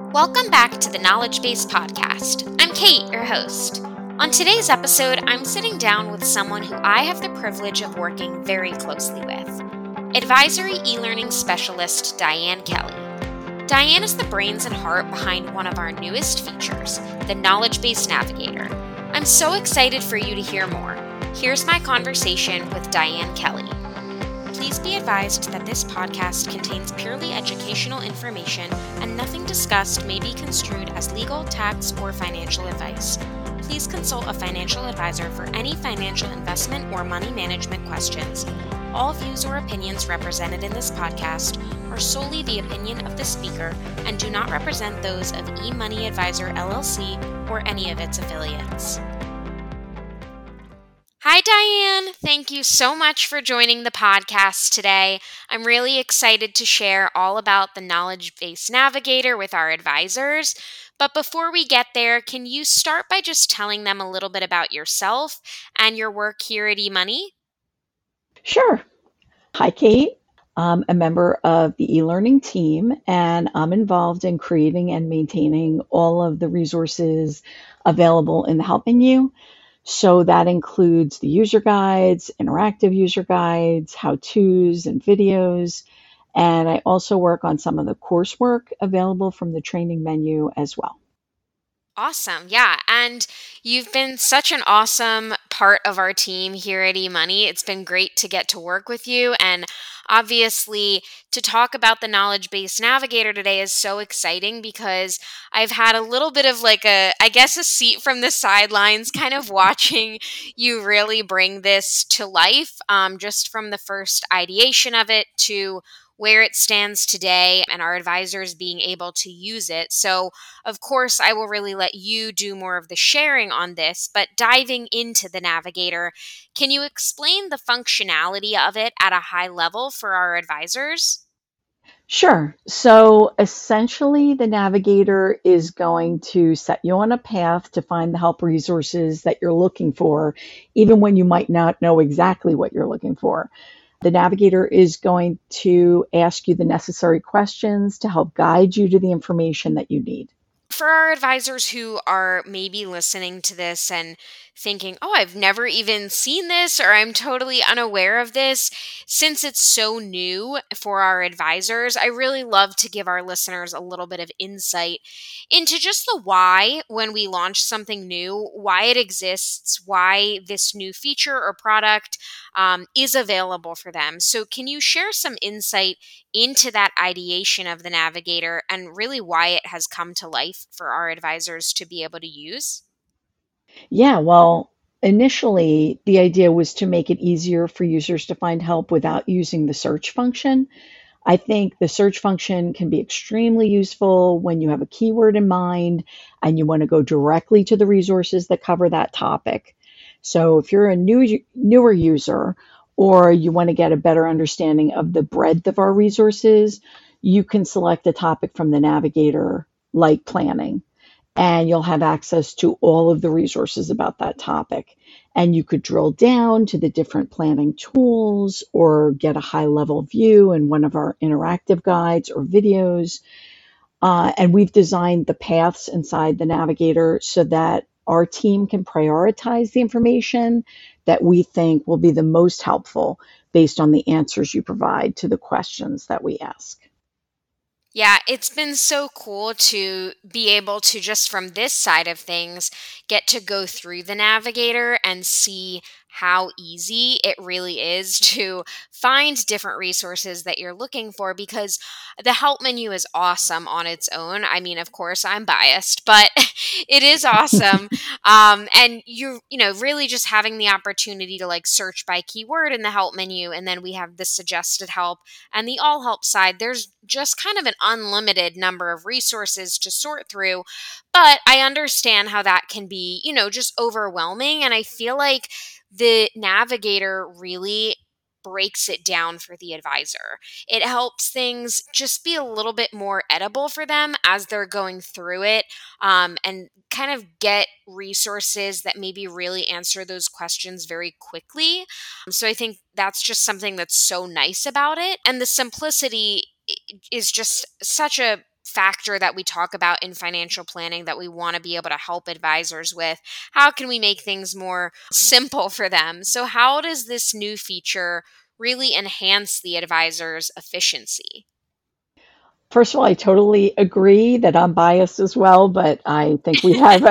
Welcome back to the Knowledge Base Podcast. I'm Kate, your host. On today's episode, I'm sitting down with someone who I have the privilege of working very closely with, advisory e-learning specialist Diane Kelly. Diane is the brains and heart behind one of our newest features, the Knowledge Base Navigator. I'm so excited for you to hear more. Here's my conversation with Diane Kelly. Please be advised that this podcast contains purely educational information and nothing discussed may be construed as legal, tax, or financial advice. Please consult a financial advisor for any financial investment or money management questions. All views or opinions represented in this podcast are solely the opinion of the speaker and do not represent those of eMoney Advisor LLC or any of its affiliates. Hi, Diane. Thank you so much for joining the podcast today. I'm really excited to share all about the Knowledge Base Navigator with our advisors. But before we get there, can you start by just telling them a little bit about yourself and your work here at eMoney? Sure. Hi, Kate. I'm a member of the e-learning team, and I'm involved in creating and maintaining all of the resources available in the help menu. So that includes the user guides, interactive user guides, how-tos, and videos. And I also work on some of the coursework available from the training menu as well. Awesome. Yeah. And you've been such an awesome part of our team here at eMoney. It's been great to get to work with you. And obviously, to talk about the Knowledge Base Navigator today is so exciting because I've had a little bit of a seat from the sidelines, kind of watching you really bring this to life, just from the first ideation of it to where it stands today and our advisors being able to use it. So, of course, I will really let you do more of the sharing on this, but diving into the Navigator, can you explain the functionality of it at a high level for our advisors? Sure. So essentially, the navigator is going to set you on a path to find the help resources that you're looking for, even when you might not know exactly what you're looking for. The navigator is going to ask you the necessary questions to help guide you to the information that you need. For our advisors who are maybe listening to this and thinking, oh, I've never even seen this or I'm totally unaware of this, since it's so new for our advisors, I really love to give our listeners a little bit of insight into just the why when we launch something new, why it exists, why this new feature or product is available for them. So, can you share some insight into that ideation of the Navigator and really why it has come to life for our advisors to be able to use? Yeah, well, initially, the idea was to make it easier for users to find help without using the search function. I think the search function can be extremely useful when you have a keyword in mind and you want to go directly to the resources that cover that topic. So if you're a newer user or you want to get a better understanding of the breadth of our resources, you can select a topic from the navigator like planning and you'll have access to all of the resources about that topic. And you could drill down to the different planning tools or get a high level view in one of our interactive guides or videos. And we've designed the paths inside the navigator so that our team can prioritize the information that we think will be the most helpful based on the answers you provide to the questions that we ask. Yeah, it's been so cool to be able to just from this side of things get to go through the navigator and see how easy it really is to find different resources that you're looking for because the help menu is awesome on its own. I mean, of course, I'm biased, but it is awesome. And really just having the opportunity to like search by keyword in the help menu, and then we have the suggested help and the all help side, there's just kind of an unlimited number of resources to sort through. But I understand how that can be, just overwhelming. And I feel like the navigator really breaks it down for the advisor. It helps things just be a little bit more edible for them as they're going through it, and kind of get resources that maybe really answer those questions very quickly. So I think that's just something that's so nice about it. And the simplicity is just such a factor that we talk about in financial planning that we want to be able to help advisors with. How can we make things more simple for them? So, how does this new feature really enhance the advisor's efficiency? First of all, I totally agree that I'm biased as well, but I think we have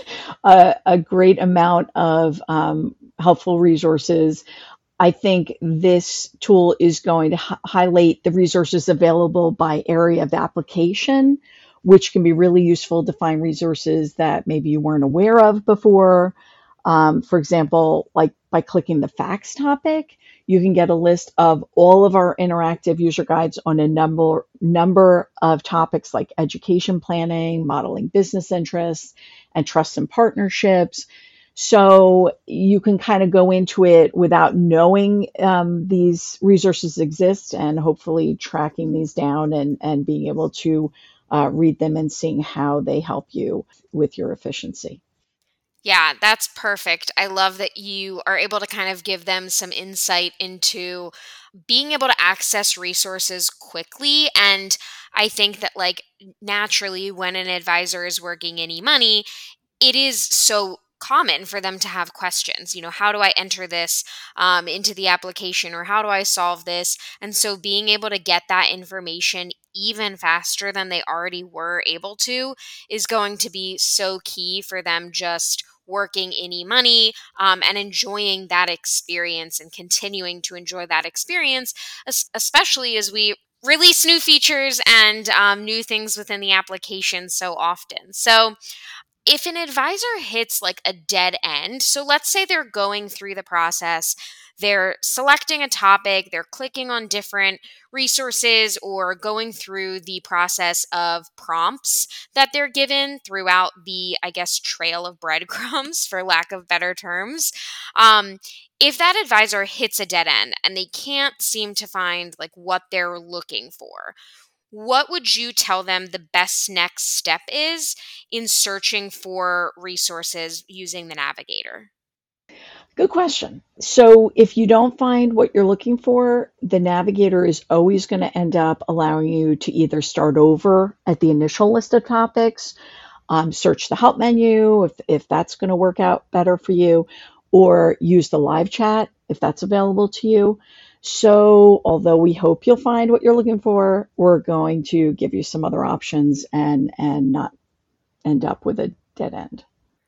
a great amount of helpful resources. I think this tool is going to highlight the resources available by area of application, which can be really useful to find resources that maybe you weren't aware of before. For example, like by clicking the facts topic, you can get a list of all of our interactive user guides on a number of topics like education planning, modeling business interests, and trust and partnerships. So you can kind of go into it without knowing these resources exist and hopefully tracking these down and being able to read them and seeing how they help you with your efficiency. Yeah, that's perfect. I love that you are able to kind of give them some insight into being able to access resources quickly. And I think that, like, naturally, when an advisor is working any money, it is so common for them to have questions. How do I enter this into the application, or how do I solve this? And so being able to get that information even faster than they already were able to is going to be so key for them just working any money, and enjoying that experience and continuing to enjoy that experience, especially as we release new features and new things within the application so often. So, if an advisor hits like a dead end, so let's say they're going through the process, they're selecting a topic, they're clicking on different resources, or going through the process of prompts that they're given throughout the, I guess, trail of breadcrumbs, for lack of better terms. Um, if that advisor hits a dead end and they can't seem to find like what they're looking for, what would you tell them the best next step is in searching for resources using the navigator? Good question. So, if you don't find what you're looking for, the navigator is always going to end up allowing you to either start over at the initial list of topics, search the help menu if that's going to work out better for you, or use the live chat if that's available to you. So, although we hope you'll find what you're looking for, we're going to give you some other options and not end up with a dead end.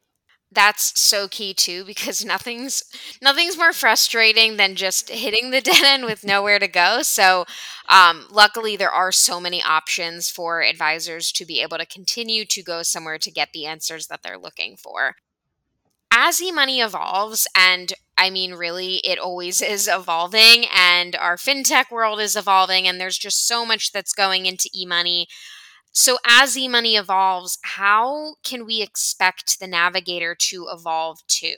That's so key too, because nothing's more frustrating than just hitting the dead end with nowhere to go. So, luckily, there are so many options for advisors to be able to continue to go somewhere to get the answers that they're looking for. As eMoney evolves, and I mean, really, it always is evolving, and our fintech world is evolving, and there's just so much that's going into eMoney. So, as eMoney evolves, how can we expect the navigator to evolve too?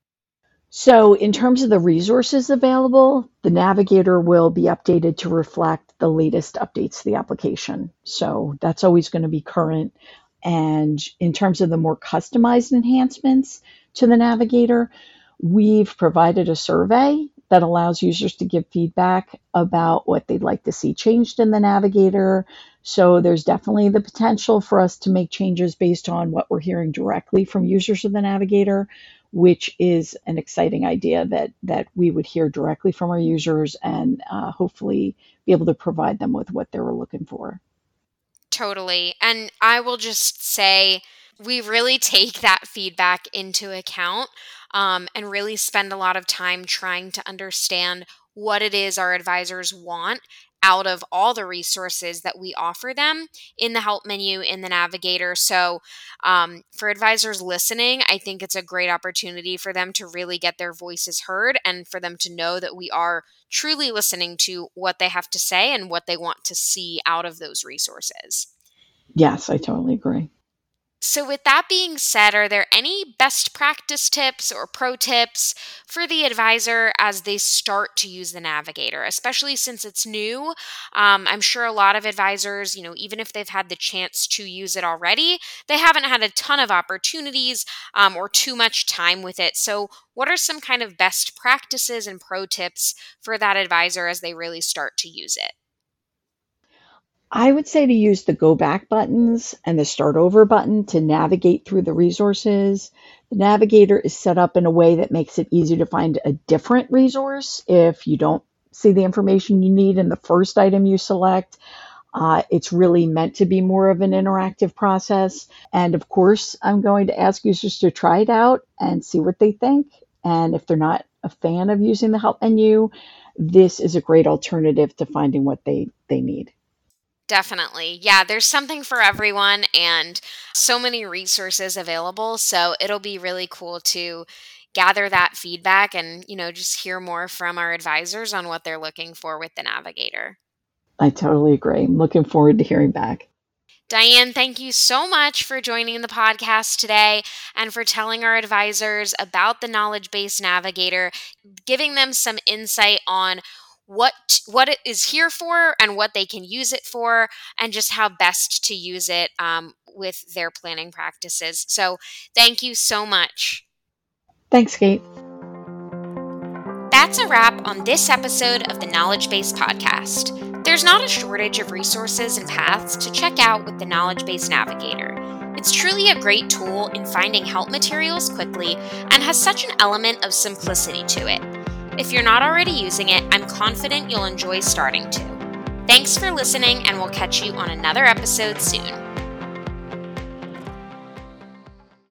So, in terms of the resources available, the navigator will be updated to reflect the latest updates to the application. So, that's always going to be current. And in terms of the more customized enhancements to the navigator, we've provided a survey that allows users to give feedback about what they'd like to see changed in the navigator. So, there's definitely the potential for us to make changes based on what we're hearing directly from users of the navigator, which is an exciting idea that we would hear directly from our users and hopefully be able to provide them with what they were looking for. Totally. And I will just say we really take that feedback into account, and really spend a lot of time trying to understand what it is our advisors want out of all the resources that we offer them in the help menu in the navigator. So, for advisors listening, I think it's a great opportunity for them to really get their voices heard and for them to know that we are truly listening to what they have to say and what they want to see out of those resources. Yes, I totally agree. So, with that being said, are there any best practice tips or pro tips for the advisor as they start to use the navigator, especially since it's new? I'm sure a lot of advisors, even if they've had the chance to use it already, they haven't had a ton of opportunities, or too much time with it. So, what are some kind of best practices and pro tips for that advisor as they really start to use it? I would say to use the go back buttons and the start over button to navigate through the resources. The navigator is set up in a way that makes it easy to find a different resource if you don't see the information you need in the first item you select. It's really meant to be more of an interactive process. And of course, I'm going to ask users to try it out and see what they think. And if they're not a fan of using the help menu, this is a great alternative to finding what they need. Definitely. Yeah, there's something for everyone and so many resources available. So it'll be really cool to gather that feedback and, just hear more from our advisors on what they're looking for with the navigator. I totally agree. I'm looking forward to hearing back. Diane, thank you so much for joining the podcast today and for telling our advisors about the Knowledge Base Navigator, giving them some insight on what it is here for and what they can use it for, and just how best to use it with their planning practices. So thank you so much. Thanks, Kate. That's a wrap on this episode of the Knowledge Base Podcast. There's not a shortage of resources and paths to check out with the Knowledge Base Navigator. It's truly a great tool in finding help materials quickly and has such an element of simplicity to it. If you're not already using it, I'm confident you'll enjoy starting to. Thanks for listening, and we'll catch you on another episode soon.